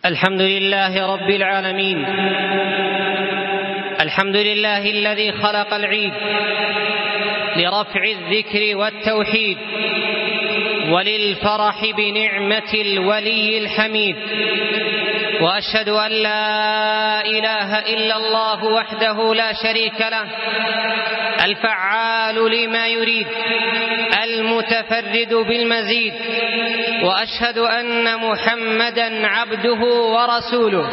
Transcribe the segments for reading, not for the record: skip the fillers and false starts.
الحمد لله رب العالمين. الحمد لله الذي خلق العيد لرفع الذكر والتوحيد وللفرح بنعمة الولي الحميد، وأشهد أن لا إله إلا الله وحده لا شريك له، الفعال لما يريد، المتفرد بالمزيد، وأشهد أن محمدًا عبده ورسوله،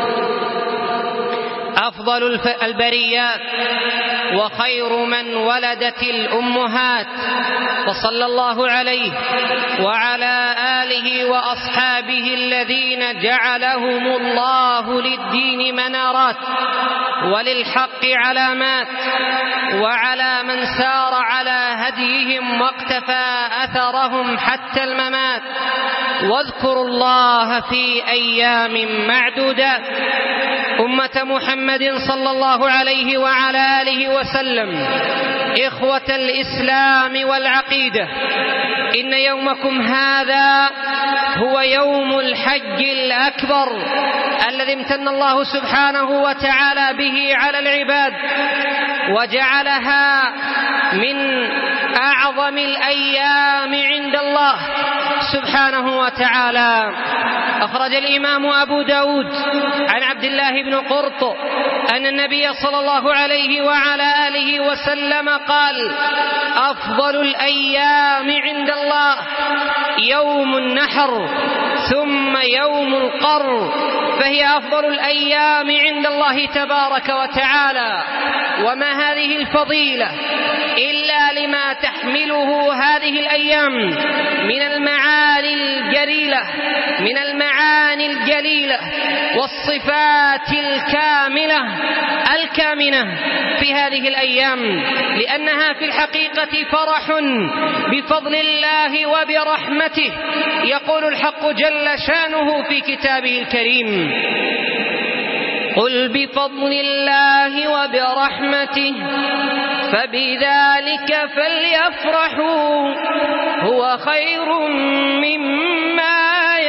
أفضل البريات وخير من ولدت الأمهات، وصلى الله عليه وعلى آله وأصحابه الذين جعلهم الله للدين منارات وللحق علامات، وعلى من سار على هديهم واقتفى أثرهم حتى الممات. واذكروا الله في أيام معدودات. أمة محمد صلى الله عليه وعلى آله وسلم، إخوة الإسلام والعقيدة، إن يومكم هذا هو يوم الحج الأكبر الذي امتن الله سبحانه وتعالى به على العباد، وجعلها من أعظم الأيام عند الله سبحانه وتعالى. أخرج الإمام أبو داود عن عبد الله بن قرط أن النبي صلى الله عليه وعلى آله وسلم قال: أفضل الأيام عند الله يوم النحر ثم يوم القر، فهي أفضل الأيام عند الله تبارك وتعالى. وما هذه الفضيلة إلا لما تحمله هذه الأيام من المعاني الجليلة والصفات الكامنة في هذه الأيام، لأنها في الحقيقة فرح بفضل الله وبرحمته. يقول الحق جل شانه في كتابه الكريم: قل بفضل الله وبرحمته فبذلك فليفرحوا هو خير مما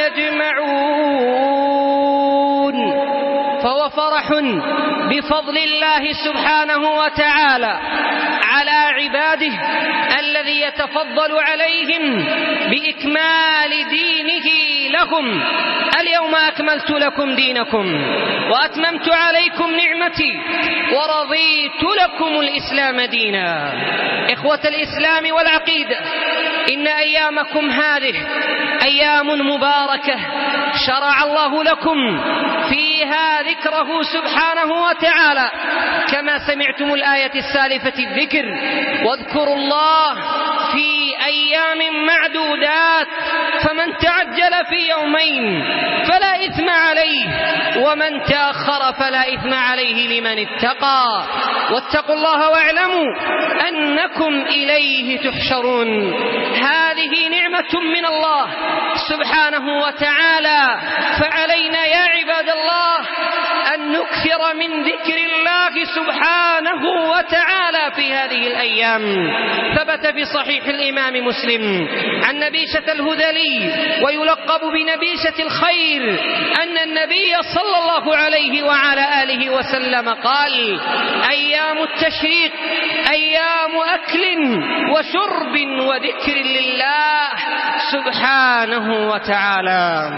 يجمعون. فهو فرح بفضل الله سبحانه وتعالى على عباده الذي يتفضل عليهم بإكمال دينه لهم: اليوم أكملت لكم دينكم وأتممت عليكم نعمتي ورضيت لكم الإسلام دينا. إخوة الإسلام والعقيدة، إن أيامكم هذه أيام مباركة شرع الله لكم فيها ذكره سبحانه وتعالى، كما سمعتم الآية السالفة الذكر: واذكروا الله في أيام معدودات، فمن تعجل في يومين فلا إثم عليه ومن تأخر فلا إثم عليه لمن اتقى. واتقوا الله واعلموا أنكم إليه تحشرون. هذه نعمة من الله سبحانه وتعالى، فعلينا يا عباد الله أن نكثر من ذكر الله سبحانه وتعالى في هذه الأيام. ثبت في صحيح الإمام مسلم عن نبيشة الهذلي ويلقب بنبيشة الخير أن النبي صلى الله عليه وعلى آله وسلم قال: أيام التشريق أيام أكل وشرب وذكر لله سبحانه وتعالى.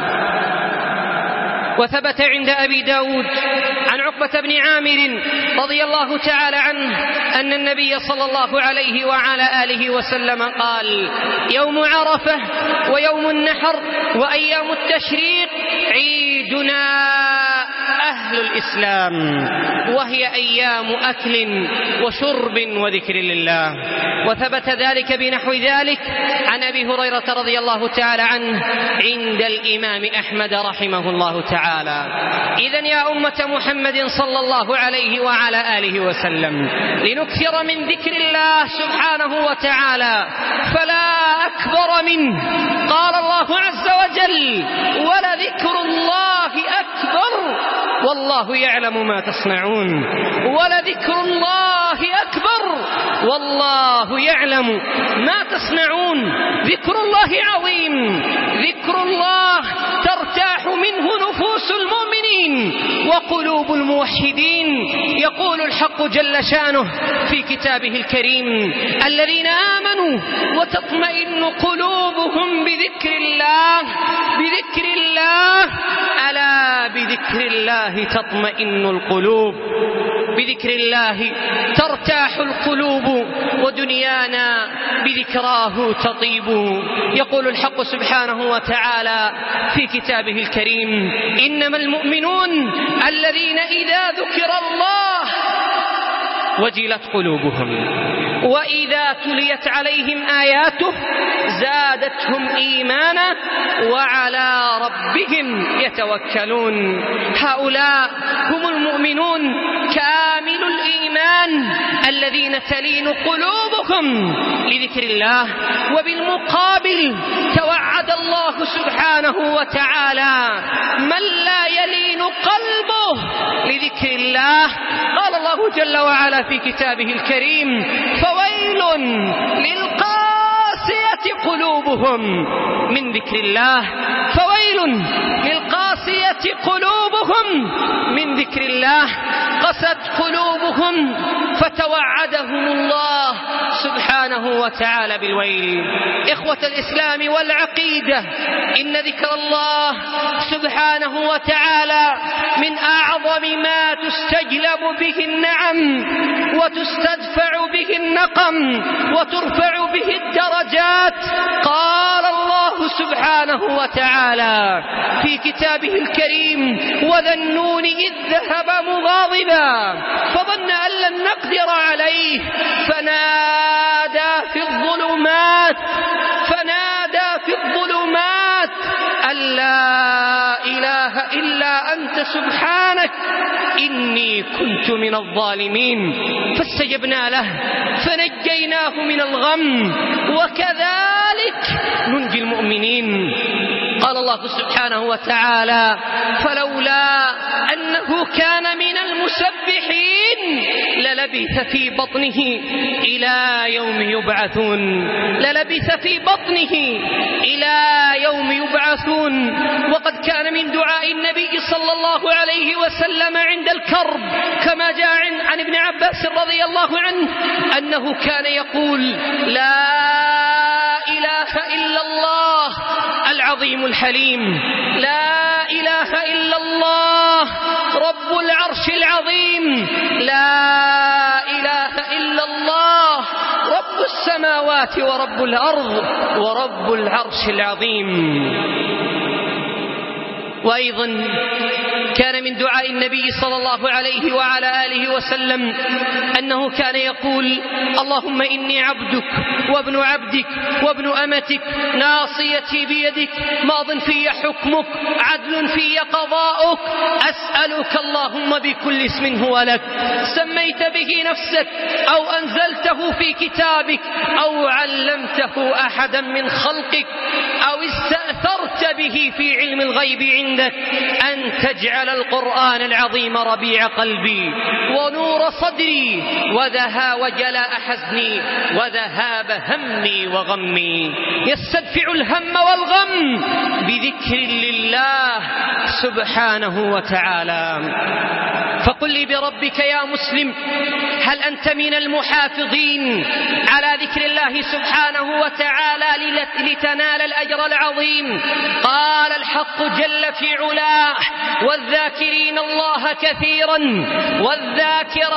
وثبت عند أبي داود عن عقبة بن عامر رضي الله تعالى عنه أن النبي صلى الله عليه وعلى آله وسلم قال: يوم عرفة ويوم النحر وأيام التشريق عيدنا أهل الإسلام، وهي أيام أكل وشرب وذكر لله. وثبت ذلك بنحو ذلك عن أبي هريرة رضي الله تعالى عنه عند الإمام أحمد رحمه الله تعالى. إذن يا أمة محمد صلى الله عليه وعلى آله وسلم، لنكثر من ذكر الله سبحانه وتعالى، فلا أكبر منه. قال الله عز وجل: ولذكر الله أكبر والله يعلم ما تصنعون. ولذكر الله أكبر والله يعلم ما تصنعون. ذكر الله عظيم، ذكر الله ترتاح منه نفوس وقلوب الموحدين. يقول الحق جل شانه في كتابه الكريم: الذين آمنوا وتطمئن قلوبهم بذكر الله. بذكر الله، ألا بذكر الله تطمئن القلوب، بذكر الله ترتاح القلوب، ودنيانا بذكراه تطيب. يقول الحق سبحانه وتعالى في كتابه الكريم: إنما المؤمنون الذين إذا ذكر الله وجلت قلوبهم وإذا تليت عليهم آياته زادتهم إيمانا وعلى ربهم يتوكلون. هؤلاء هم المؤمنون كامل الإيمان الذين تلين قلوبهم لذكر الله. وبالمقابل توعد الله سبحانه وتعالى من لا يلين قلبه لذكر الله. قال الله جل وعلا في كتابه الكريم: فويل للقاسية قلوبهم من ذكر الله. فويل للقاسية قلوبهم من ذكر الله. قست قلوبهم فتوعدهم الله سبحانه وتعالى بالويل. إخوة الإسلام والعقيدة، إن ذكر الله سبحانه وتعالى من أعظم ما تستجلب به النعم وتستدفع به النقم وترفع به الدرجات. قال الله سبحانه وتعالى في كتابه الكرييم: وذا النون إذ ذهب مغاضبا فظن أن لن نقدر عليه فنادى في الظلمات أن لا إله إلا أنت سبحانك إني كنت من الظالمين. فاستجبنا له فنجيناه من الغم وكذلك ننجي المؤمنين. قال الله سبحانه وتعالى: فلولا أنه كان من المسبحين للبث في بطنه إلى يوم يبعثون. للبث في بطنه إلى يوم يبعثون. وقد كان من دعاء النبي صلى الله عليه وسلم عند الكرب كما جاء عن ابن عباس رضي الله عنه أنه كان يقول: لا إله إلا الله العظيم الحليم، لا إله إلا الله رب العرش العظيم، لا إله إلا الله رب السماوات ورب الأرض ورب العرش العظيم. وأيضا كان من دعاء النبي صلى الله عليه وعلى آله وسلم أنه كان يقول: اللهم إني عبدك وابن عبدك وابن أمتك ناصيتي بيدك ماض في حكمك عدل في قضاؤك أسألك اللهم بكل اسم هو لك سميت به نفسك أو أنزلته في كتابك أو علمته أحدا من خلقك أو استأثرت به في علم الغيب عندك أن تجعل القرآن العظيم ربيع قلبي ونور صدري وجلاء حزني وذهاب همي وغمي. يستدفع الهم والغم بذكر لله سبحانه وتعالى. فقل لي بربك يا مسلم، هل أنت من المحافظين على ذكر الله سبحانه وتعالى لتنال الأجر العظيم؟ قال الحق جل في علاه: والذاكرين الله كثيرا والذاكرات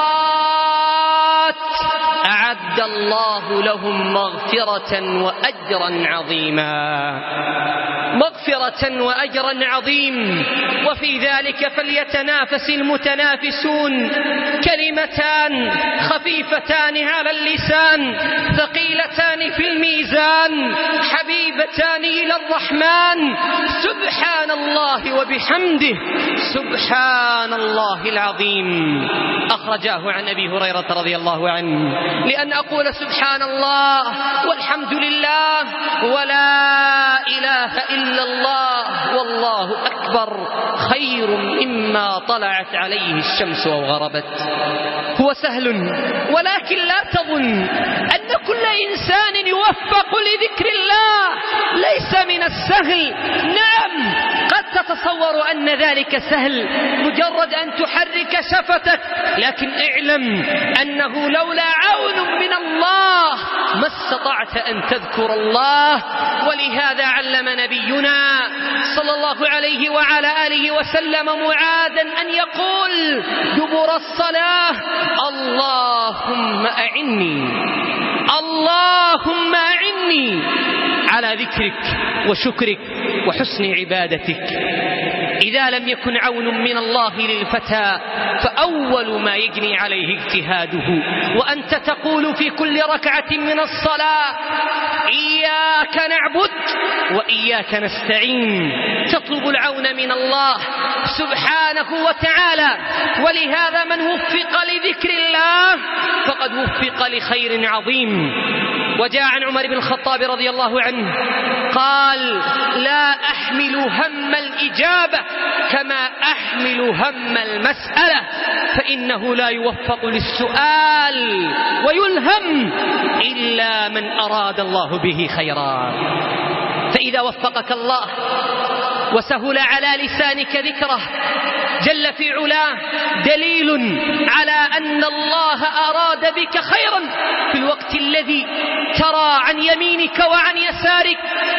أعد الله لهم مغفرة وأجرا عظيما. مغفرة وأجرا عظيم. وفي ذلك فليتنافس المتنافسون. كلمتان خفيفتان على اللسان ثقيلتان في الميزان حبيبتان إلى الرحمن، سبحان الله وبحمده سبحان الله العظيم. أخرجاه عن أبي هريرة رضي الله عنه. لأن أقول سبحان الله والحمد لله ولا إله إلا الله والله أكبر خير مما طلعت عليه الشمس أو غربت. هو سهل، ولكن لا تظن أن كل إنسان يوفق لذكر الله ليس من السهل. نعم، قد تتصور تتصور أن ذلك سهل، مجرد أن تحرك شفتك، لكن اعلم أنه لولا عون من الله ما استطعت أن تذكر الله. ولهذا علم نبينا صلى الله عليه وعلى آله وسلم معاذا أن يقول دبر الصلاة: اللهم أعني على ذكرك وشكرك وحسن عبادتك. إذا لم يكن عون من الله للفتى فأول ما يجني عليه اجتهاده. وأنت تقول في كل ركعة من الصلاة: إياك نعبد وإياك نستعين، تطلب العون من الله سبحانه وتعالى. ولهذا من وفق لذكر الله فقد وفق لخير عظيم. وجاء عن عمر بن الخطاب رضي الله عنه قال: لا أحمل هم الإجابة كما أحمل هم المسألة، فإنه لا يوفق للسؤال ويلهم إلا من أراد الله به خيرا. فإذا وفقك الله وسهل على لسانك ذكره جل في علاه دليل على أن الله أراد بك خيرا في الوقت الذي ترى عن يمينك وعن يسارك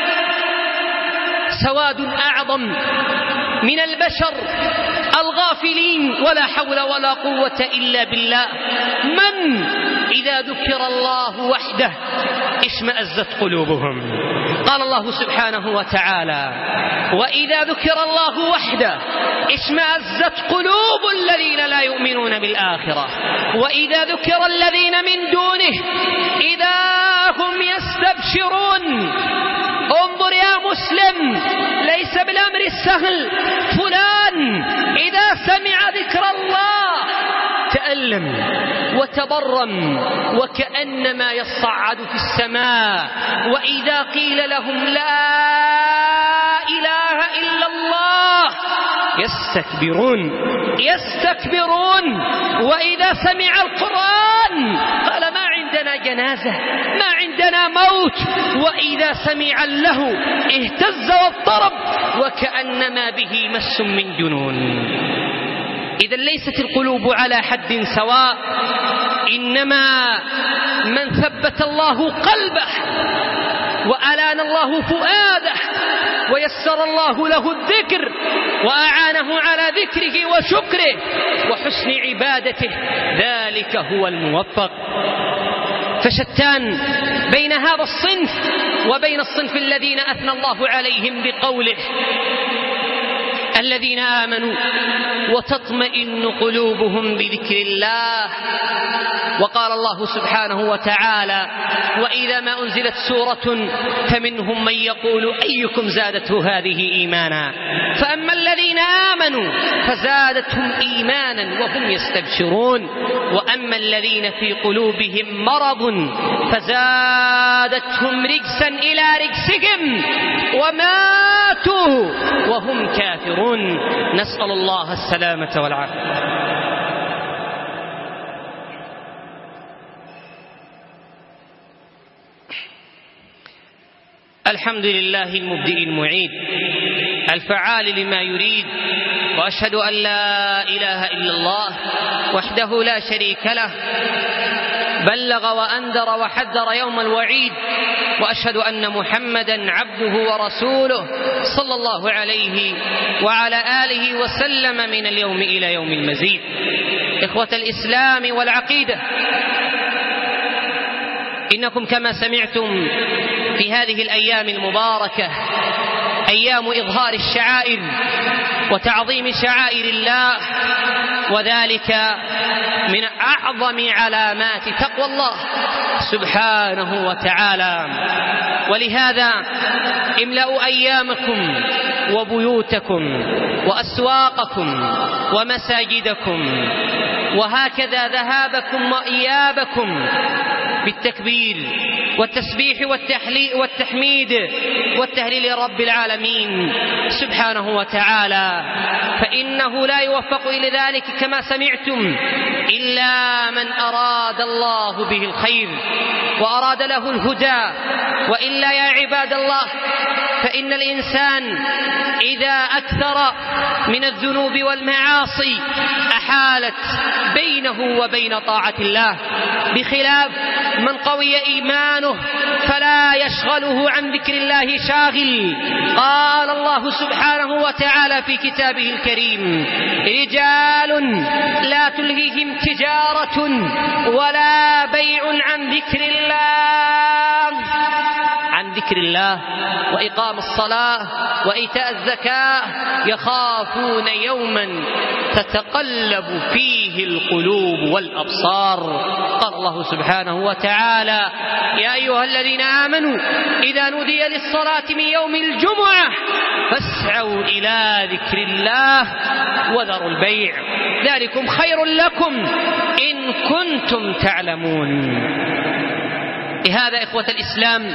سواد أعظم من البشر الغافلين ولا حول ولا قوة إلا بالله. من إذا ذكر الله وحده اشمأزت قلوبهم. قال الله سبحانه وتعالى: وإذا ذكر الله وحده اشمأزت قلوب الذين لا يؤمنون بالآخرة وإذا ذكر الذين من دونه إذا هم يستبشرون. انظر يا مسلم، ليس بالأمر السهل. فلان إذا سمع ذكر الله تألم وتبرم وكأنما يصعد في السماء. وإذا قيل لهم لا إله إلا الله يستكبرون. وإذا سمع القرآن قال: ما عندنا جنازة، ما عندنا موت. وإذا سمع اللهو اهتز واضطرب وكأنما به مس من جنون. إذا ليست القلوب على حد سواء، إنما من ثبت الله قلبه وألان الله فؤاده ويسر الله له الذكر وأعانه على ذكره وشكره وحسن عبادته، ذلك هو الموفق. فشتان بين هذا الصنف وبين الصنف الذين أثنى الله عليهم بقوله: الذين آمنوا وتطمئن قلوبهم بذكر الله. وقال الله سبحانه وتعالى: وإذا ما أنزلت سورة فمنهم من يقول أيكم زادته هذه إيمانا، فأما الذين آمنوا فزادتهم إيمانا وهم يستبشرون، وأما الذين في قلوبهم مرض فزادتهم رجسا إلى رجسهم وماتوا وهم كافرون. نسأل الله السلامة والعافية. الحمد لله المبدئ المعيد الفعال لما يريد، وأشهد أن لا إله إلا الله وحده لا شريك له، بلغ وأنذر وحذر يوم الوعيد، وأشهد أن محمدا عبده ورسوله صلى الله عليه وعلى آله وسلم من اليوم إلى يوم المزيد. إخوة الإسلام والعقيدة، إنكم كما سمعتم في هذه الأيام المباركة أيام إظهار الشعائر وتعظيم شعائر الله، وذلك من أعظم علامات تقوى الله سبحانه وتعالى. ولهذا املأوا أيامكم وبيوتكم وأسواقكم ومساجدكم، وهكذا ذهابكم وإيابكم بالتكبير والتسبيح والتحميد والتهليل رب العالمين سبحانه وتعالى، فإنه لا يوفق إلى ذلك كما سمعتم إلا من أراد الله به الخير وأراد له الهدى. وإلا يا عباد الله، فإن الإنسان إذا أكثر من الذنوب والمعاصي أحالت بينه وبين طاعة الله، بخلاف من قوي إيمانه فلا يشغله عن ذكر الله شاغل. قال الله سبحانه وتعالى في كتابه الكريم: رجال لا تلهيهم تجارة ولا بيع عن ذكر الله وإقام الصلاة وإيتاء الزكاة يخافون يوما تتقلب فيه القلوب والأبصار. قال الله سبحانه وتعالى: يا أيها الذين آمنوا إذا نودي للصلاة من يوم الجمعة فاسعوا إلى ذكر الله وذروا البيع ذلكم خير لكم إن كنتم تعلمون. لهذا إخوة الإسلام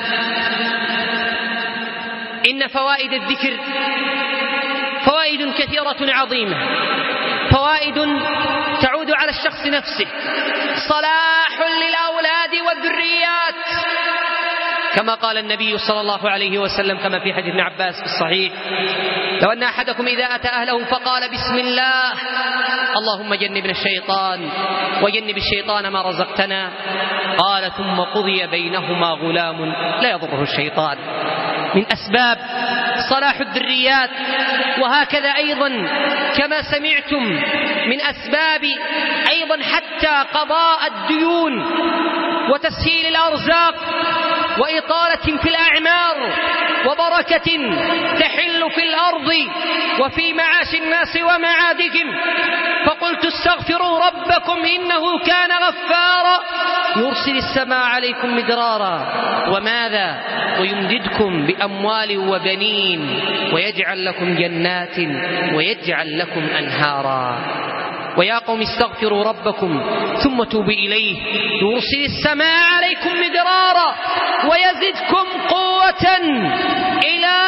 إن فوائد الذكر فوائد كثيرة عظيمة، فوائد تعود على الشخص نفسه، صلاح للأولاد والذريات، كما قال النبي صلى الله عليه وسلم كما في حديث ابن عباس في الصحيح: لو أن أحدكم إذا أتى أهله فقال بسم الله اللهم جنبنا الشيطان وجنب الشيطان ما رزقتنا، قال ثم قضي بينهما غلام لا يضره الشيطان. من أسباب صلاح الذريات. وهكذا أيضا كما سمعتم من أسباب أيضا حتى قضاء الديون وتسهيل الأرزاق وإطالة في الأعمار وبركة تحل في الأرض وفي معاش الناس ومعادهم. فقلت استغفروا ربكم إنه كان غفارا يرسل السماء عليكم مدرارا وماذا ويمددكم بأموال وبنين ويجعل لكم جنات ويجعل لكم أنهارا. ويا قوم استغفروا ربكم ثم توبوا إليه يرسل السماء عليكم مدرارا ويزدكم قوة إلى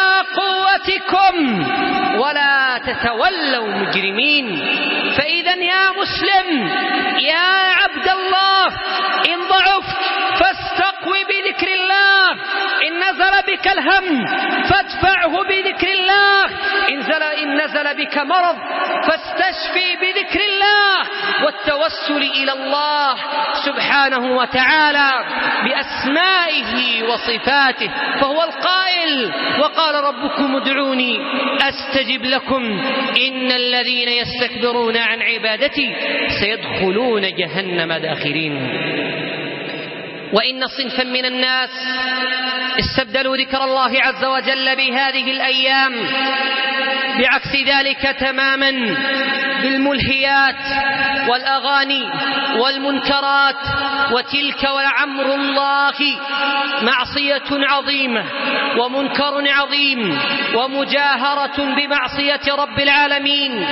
قوتكم ولا تتولوا مجرمين. فإذا يا مسلم يا عبد الله إن ضعفت فاستقوي بذكر الله، إن نزل بك الهم فادفعه بذكر الله، إن نزل بك مرض فاستشفي بذكر الله والتوسل إلى الله سبحانه وتعالى بأسمائه وصفاته، فهو القائل: وقال ربكم ادعوني أستجب لكم إن الذين يستكبرون عن عبادتي سيدخلون جهنم داخرين. وإن صنفا من الناس استبدلوا ذكر الله عز وجل بهذه الأيام بعكس ذلك تماما بالملهيات والأغاني والمنكرات، وتلك ولعمر الله معصية عظيمة ومنكر عظيم ومجاهرة بمعصية رب العالمين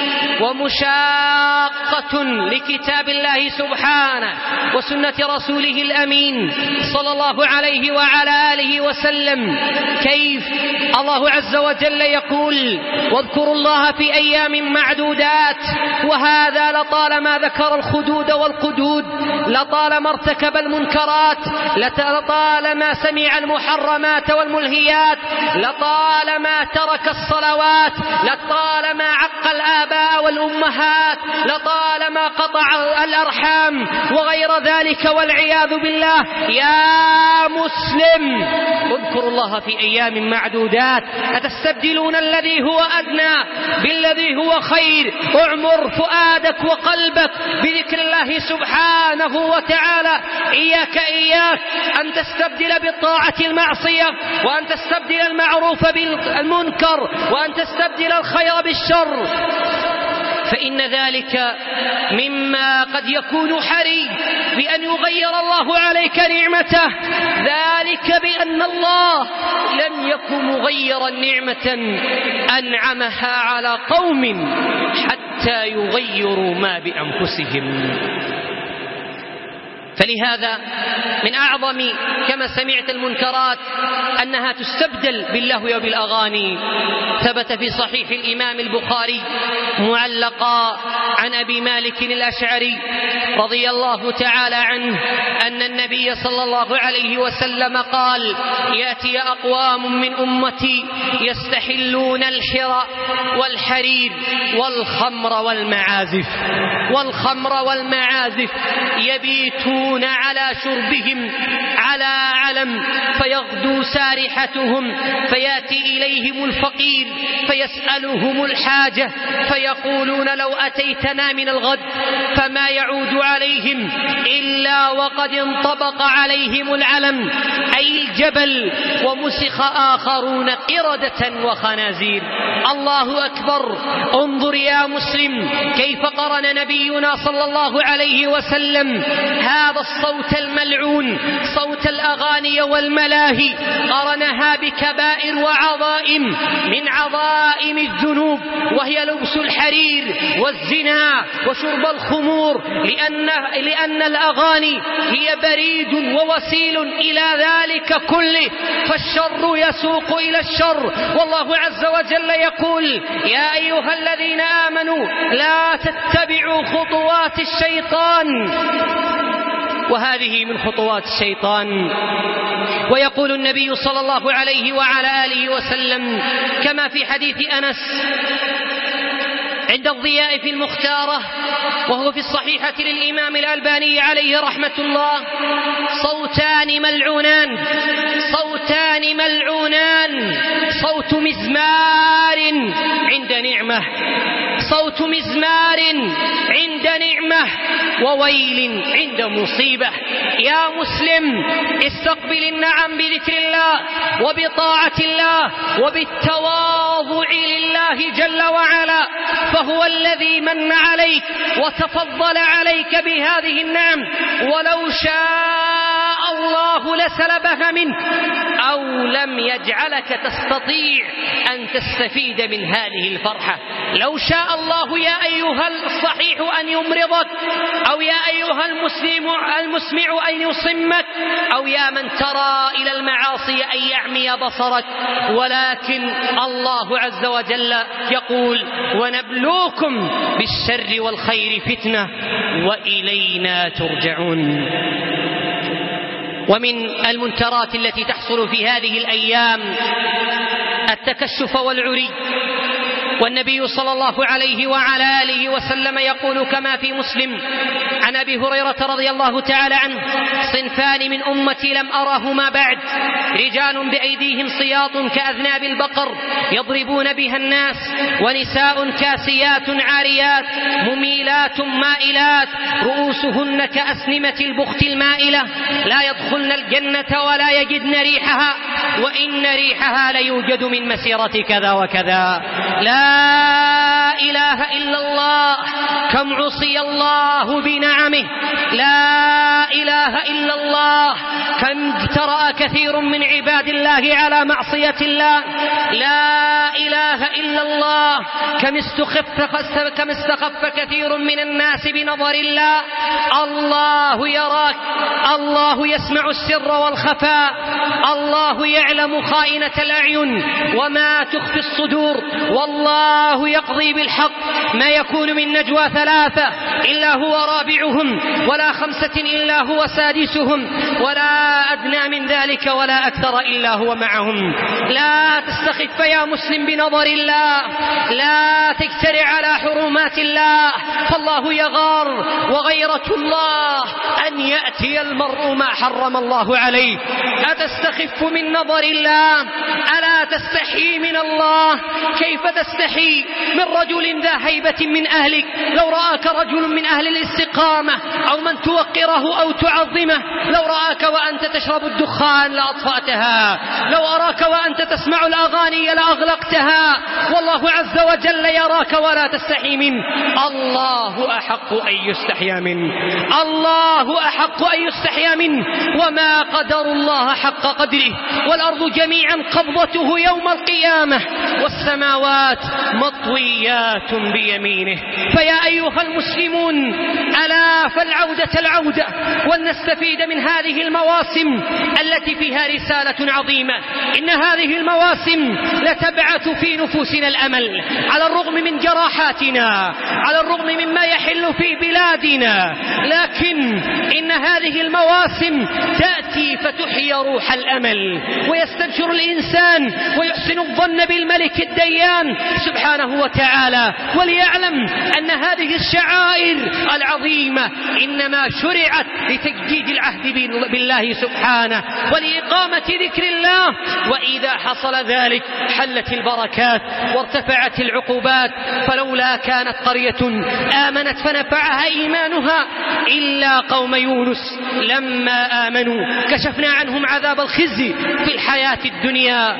ومشاقة لكتاب الله سبحانه وسنة رسوله الأمين صلى الله عليه وعلى آله وسلم. كيف الله عز وجل يقول: واذكروا الله في أيام معدودات، وهذا لطالما ذكر الخدود والقدود، لطالما ارتكب المنكرات، لطالما سمع المحرمات والملهيات، لطالما ترك الصلوات، لطالما عق الآباء والأمهات، لطالما قطع الأرحام وغير ذلك والعياذ بالله. يا مسلم اذكروا الله في أيام معدودات. أتستبدلون الذي هو أدنى بالذي هو خير؟ اعمر فؤادك وقلبك بذكر الله سبحانه وتعالى. إياك أن تستبدل بالطاعة المعصية، وأن تستبدل المعروف بالمنكر، وأن تستبدل الخير بالشر، فإن ذلك مما قد يكون حري بأن يغير الله عليك نعمته، ذلك بأن الله لم يكن مغيرا نعمة أنعمها على قوم حتى يغيروا ما بأنفسهم. فلهذا من أعظم كما سمعت المنكرات أنها تستبدل باللهو وبالأغاني. ثبت في صحيح الإمام البخاري معلقا عن أبي مالك الأشعري رضي الله تعالى عنه أن النبي صلى الله عليه وسلم قال: يأتي أقوام من أمتي يستحلون الحرى والحرير والخمر والمعازف يبيتون على شربهم على علم، فيغدو سارحتهم، فيأتي إليهم الفقير فيسألهم الحاجة فيقولون: لو أتيتنا من الغد، فما يعود عليهم إلا وقد انطبق عليهم العلم أي الجبل، ومسخ آخرون قردة وخنازير. الله أكبر. انظر يا مسلم كيف قرن نبينا صلى الله عليه وسلم هذا الصوت الملعون، صوت الأغاني والملاهي، قرنها بكبائر وعظائم من عظائم الذنوب، وهي لبس الحرير والزنا وشرب الخمور، لأن الأغاني هي بريد ووسيل إلى ذلك كله، فالشر يسوق إلى الشر. والله عز وجل يقول: يا أيها الذين آمنوا لا تتبعوا خطوات الشيطان، وهذه من خطوات الشيطان. ويقول النبي صلى الله عليه وعلى آله وسلم كما في حديث أنس عند الضياء في المختارة، وهو في الصحيحة للإمام الألباني عليه رحمة الله: صوتان ملعونان، صوت مزمار عند نعمة وويل عند مصيبة. يا مسلم استقبل النعم بذكر الله وبطاعة الله وبالتواضع لله جل وعلا، فهو الذي من عليك وتفضل عليك بهذه النعم، ولو شاء الله لسلبها منك أو لم يجعلك تستطيع أن تستفيد من هذه الفرحة. لو شاء الله يا أيها الصحيح أن يمرضك، أو يا أيها المسمع أن يصمك، أو يا من ترى إلى المعاصي أن يعمي بصرك، ولكن الله عز وجل يقول: ونبلوكم بالشر والخير فتنة وإلينا ترجعون. ومن المنكرات التي تحصل في هذه الأيام التكشف والعري، والنبي صلى الله عليه وعلى آله وسلم يقول كما في مسلم عن أبي هريرة رضي الله تعالى عنه: صنفان من أمتي لم أرهما بعد، رجال بأيديهم صياط كأذناب البقر يضربون بها الناس، ونساء كاسيات عاريات مميلات مائلات رؤوسهن كأسنمة البخت المائلة، لا يدخلن الجنة ولا يجدن ريحها، وإن ريحها ليوجد من مسيرة كذا وكذا. لا إله إلا الله، كم عصي الله بنعمه. لا إله إلا الله، كم اجترأ كثير من عباد الله على معصية الله. لا إله إلا الله، كم استخف كثير من الناس بنظر الله. الله يراك، الله يسمع السر والخفاء، الله يعلم خائنة الأعين وما تخفي الصدور، والله يقضي بالحق. ما يكون من نجوى ثلاثة إلا هو رابعهم، ولا خمسة إلا هو سادسهم، ولا أدنى من ذلك ولا أكثر إلا هو معهم. لا تستخف يا مسلم بنظر الله، لا تجترع على حرمات الله، فالله يغار، وغيرة الله أن يأتي المرء ما حرم الله عليه. أتستخف من نظر الله؟ ألا تستحي من الله؟ كيف تستحي من رجل ذا هيبة من أهلك؟ لو رآك رجل من أهل الاستقامة أو من توقره أو تعظمه، لو رآك وأنت تشرب الدخان لأطفأتها، لو أراك وأنت تسمع الأغاني لأغلقتها، والله عز وجل يراك ولا تستحي منه. الله أحق أن يستحيا منه، الله أحق أن يستحيا منه. وما قدر الله حق قدره، والأرض جميعا قبضته يوم القيامة، والسماوات مطويات بيمينه. فيا أيها المسلمون، ألا فالعودة العودة، ولنستفيد من هذه المواسم التي فيها رسالة عظيمة. إن هذه المواسم لتبعث في نفوسنا الأمل على الرغم من جراحاتنا، على الرغم مما يحل في بلادنا، لكن إن هذه المواسم تأتي فتحيي روح الأمل، ويستبشر الإنسان ويحسن الظن بالملك الديان سبحانه وتعالى، وليعلم أن هذه الشعائر العظيمة إنما شرعت لتجديد العهد بالله سبحانه ولإقامة ذكر الله، وإذا حصل ذلك حلت البركات وارتفعت العقوبات. فلولا كانت قرية آمنت فنفعها إيمانها إلا قوم يونس لما آمنوا كشفنا عنهم عذاب الخزي في الحياة الدنيا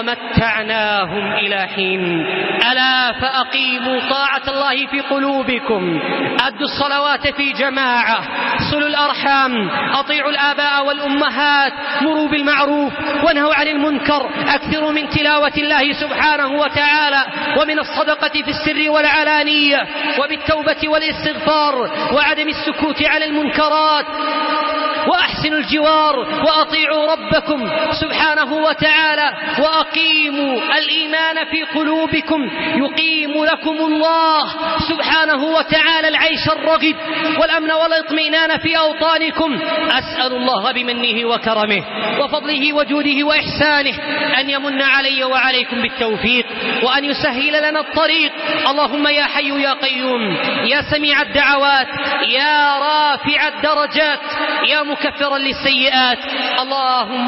ومتعناهم إلى حين. ألا فأقيموا طاعة الله في قلوبكم، أدوا الصلوات في جماعة، صلوا الأرحام، أطيعوا الآباء والأمهات، مروا بالمعروف وانهوا عن المنكر، أكثروا من تلاوة الله سبحانه وتعالى ومن الصدقة في السر والعلانية، وبالتوبة والاستغفار وعدم السكوت على المنكرات، وأحسنوا الجوار، وأطيعوا ربكم سبحانه وتعالى، وأقيموا الإيمان في قلوبكم يقيم لكم الله سبحانه وتعالى العيش الرغد والأمن والاطمئنان في أوطانكم. أسأل الله بمنه وكرمه وفضله وجوده وإحسانه أن يمن علي وعليكم بالتوفيق، وأن يسهل لنا الطريق. اللهم يا حي يا قيوم، يا سميع الدعوات، يا رافع الدرجات، يا مكفرا للسيئات، اللهم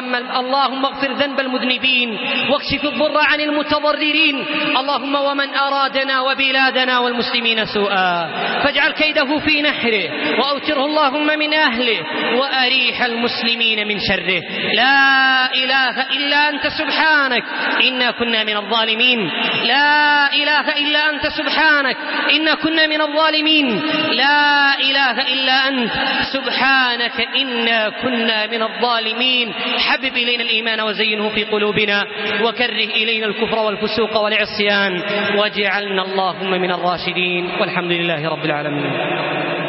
اغفر ذنب المذنبين، واكشف الضر عن المتضررين. اللهم ومن أرادنا وبلادنا والمسلمين سوءا فاجعل كيده في نحره، وأوتره اللهم من أهله، وأريح المسلمين من شره. لا إله إلا أنت سبحانك إنا كنا من الظالمين، لا إله إلا أنت سبحانك إنا كنا من الظالمين، لا إله إلا أنت سبحانك إنا كنا من الظالمين. حبب إلينا الإيمان وزينه في قلوبنا، وكره إلينا الكفر والفسوق والعصيان، واجعلنا اللهم من الراشدين، والحمد لله رب العالمين.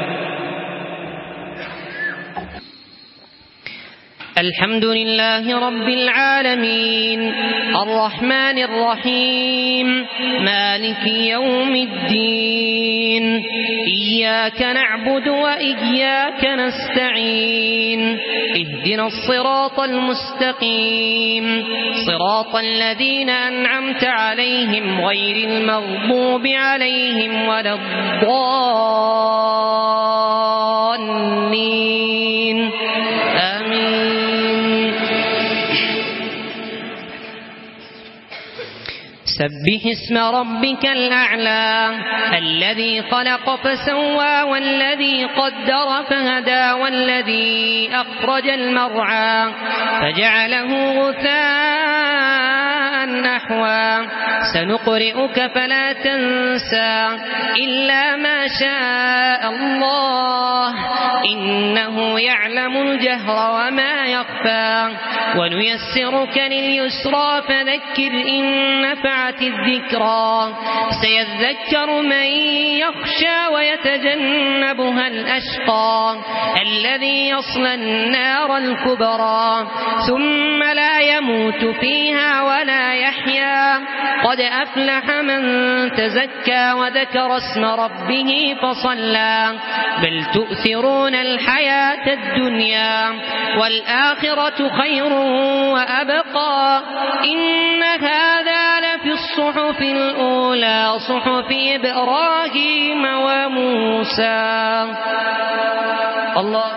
الحمد لله رب العالمين، الرحمن الرحيم، مالك يوم الدين، إياك نعبد وإياك نستعين، اهدنا الصراط المستقيم، صراط الذين أنعمت عليهم غير المغضوب عليهم ولا الضالين، آمين. سبح اسم ربك الأعلى الذي خلق فسوى، والذي قدر فهدى، والذي أخرج المرعى فجعله غثاء نحوا. سنقرئك فلا تنسى إلا ما شاء الله، إنه يعلم الجهر وما يخفى. ونيسرك لليسرى فذكر إن نفعت الذكرى، سيذكر من يخشى ويتجنبها الأشقى الذي يصلى النار الكبرى، ثم لا يموت فيها ولا يحيا. قد أفلح من تزكى وذكر اسم ربه فصلى، بل تؤثرون الحياة الدنيا والآخرة خير وأبقى. إن هذا لفي الصحف الأولى، صحف إبراهيم وموسى. الله.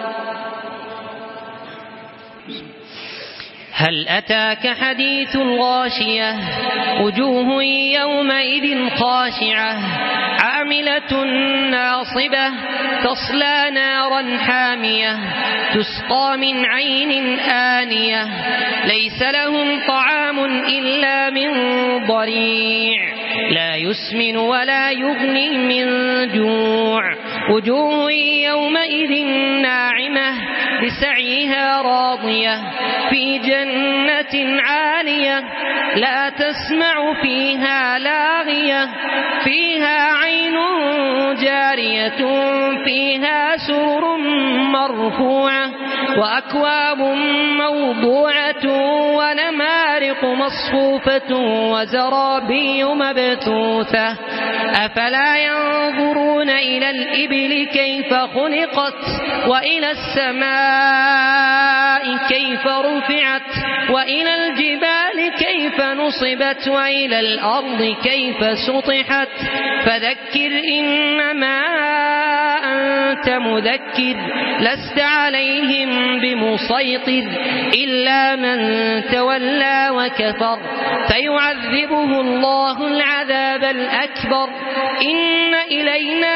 هل أتاك حديث الغاشية، وجوه يومئذ خاشعة، عاملة ناصبة، تصلى نارا حامية، تسقى من عين آنية، ليس لهم طعام إلا من ضريع، لا يسمن ولا يغني من جوع. وجوه يومئذ ناعمة، لسعيها راضية في جنة عالية لا تسمع فيها لاغية فيها عين جارية فيها سرر مرفوعة وأكواب موضوعة ونمارق مصفوفة وزرابي مبثوثة أفلا ينظرون إلى الإبل كيف خلقت وإلى السماء كيف رفعت وإلى الجبال كيف نصبت وإلى الأرض كيف سطحت فذكر إنما أنت مذكر لست عليهم بمسيطر إلا من تولى وكفر فيعذبه الله العذاب الأكبر إن إلينا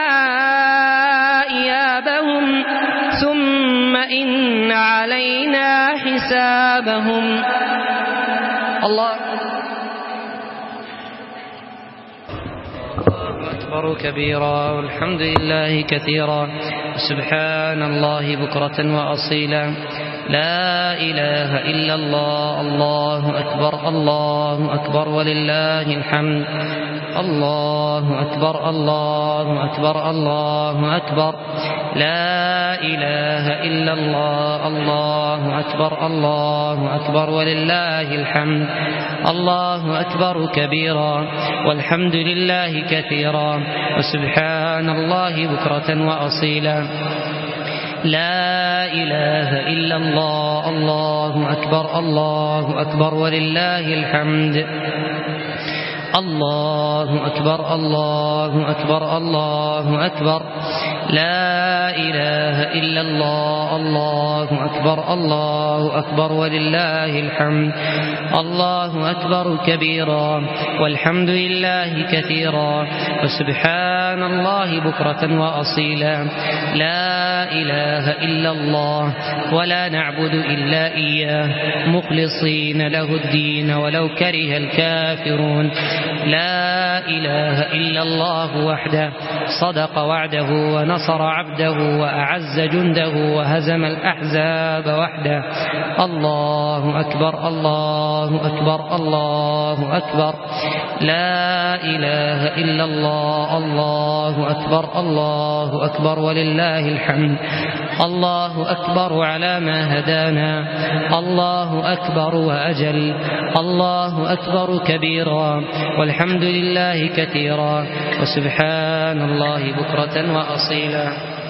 إيابهم ثم إن علينا حسابهم. الله أكبر كبيرا والحمد لله كثيرا سبحان الله بكرة وأصيلا لا إله إلا الله الله أكبر الله أكبر ولله الحمد الله أكبر الله أكبر الله أكبر لا إله إلا الله الله أكبر الله أكبر ولله الحمد الله أكبر كبيرا والحمد لله كثيرا وسبحان الله بكرة وأصيلا لا إله إلا الله الله أكبر ولله الحمد الله أكبر الله أكبر الله أكبر لا إله إلا الله الله أكبر ولله الحمد الله أكبر كبيرا والحمد لله كثيرا وسبحان الله بكرة وأصيلا لا إله إلا الله ولا نعبد إلا إياه مخلصين له الدين ولو كره الكافرون لا إله إلا الله وحده صدق وعده ونصر عبده وأعز جنده وهزم الأحزاب وحده الله أكبر الله أكبر الله أكبر لا إله إلا الله الله أكبر ولله الحمد الله أكبر على ما هدانا الله أكبر وأجل الله أكبر كبيرا والحمد لله كثيرا وسبحان الله بكرة وأصيلا.